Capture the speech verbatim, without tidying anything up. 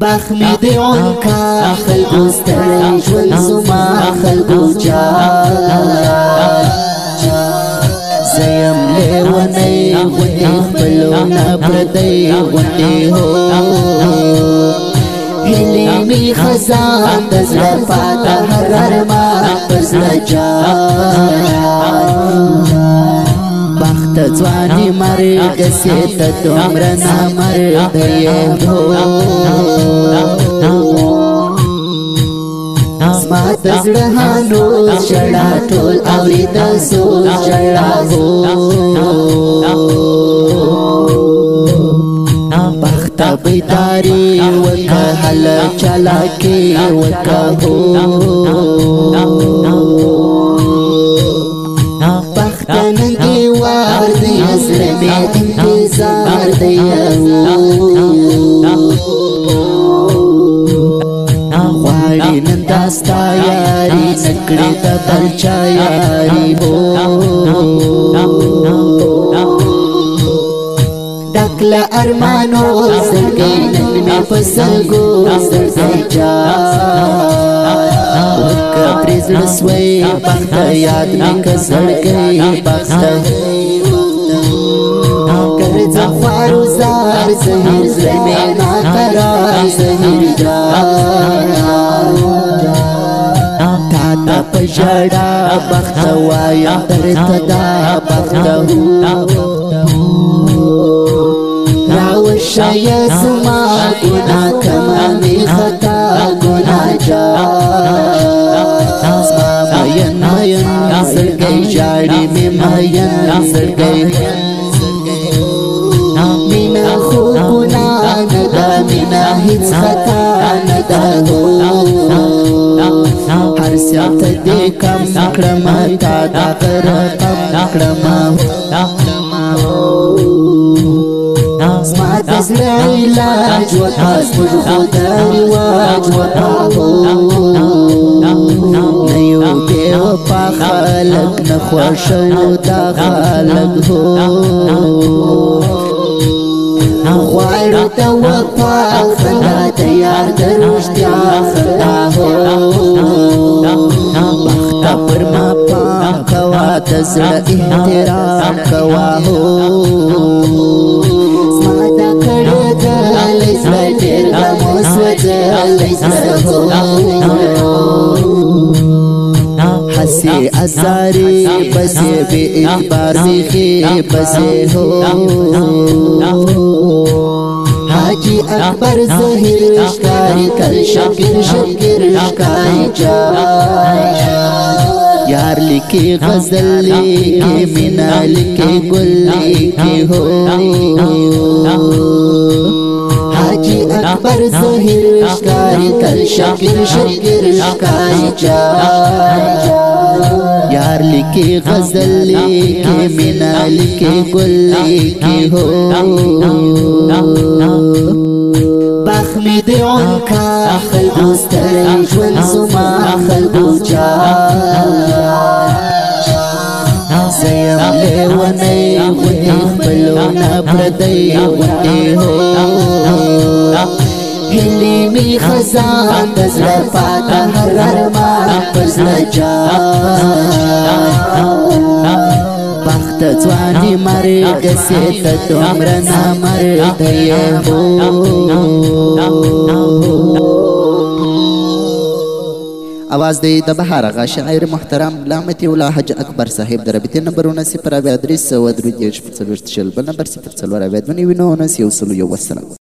بخمی دی عنکا خلقو ستړی ژوند زما خلقو جان زیم لیونی غوندې خپلو نه پردی غوندې هو هیلې می خزان د زړه پاته هر ارمان پر زړه جان بخت ځواني مرګ سي ته دومره نامرد یې زما د زړه هنوز ژړا ټول اورېده سوز ژړا بخته بیداري وکه هله چلاکي وکه بخته نن دیوار دی زړه مې انتظار دی غواړي نن دا ستا یاري نکړې د بل چا یاري ډک له ارمانو زړګی نن مې په سلګو زړګی جان وکه پرې زړه سوی بخته یاد مې که زړګی بخته ګرځه خوارو زار زهیر زړه مې ناقرار زهیر جان تا ته په ژړا بخته وایم درته دا بخته راوښیه زما ګناه کمه مې خطا ګناه جان زما مین مین زړګی ژاړي مې مین زړګی مینا خو ګناه نه ده مینا هیڅ خطا نه ده هر سیات دې کم کړمه تا دا رقم کړمه زما د زړه علاج وکړه زموږ خو د رواج وکړه نه یو بې وفا خلک نه خوښو دا خلک غواړو د وفا خندا د یار د رښتیا خندا بخته پر ما پام کوه د زړه احترام کوه زما دا کړه ګالی زړه ډېر غم وسوځلی زړه هسې ازارې بسې بې اعتبار بیخي بسې هو حاجی اکبر زهیر ښکاري تل شکر شکر ښکاري جان یار لیکي غزل لیکي مینا لیکي ګل لیکي هو حاجی اکبر زهیر ښکاري تل شکر شکر ښکاري جان یار لیکي غزل لیکي مینا لیکي ګل لیکي هو بخمی دی عنکا خلقو ستړی ژوند زما خلقو جان زیم لیونی غوندې خپلو نه پردی غوندې هو هیلې می خزان د زړه پاته هر ارمان پر زړه جان بخته ځواني مرګ سي ته دومره نامرد یې आवाज دی د بهار آغا شاعر محترم لامتي الله حج اکبر صاحب د رابطې نمبرونه صفر اویا درې سوه درې دېرش څلوېښت شل بل نمبر صفر څلور اویا دوه نوي نولس یو سل یو والسلام.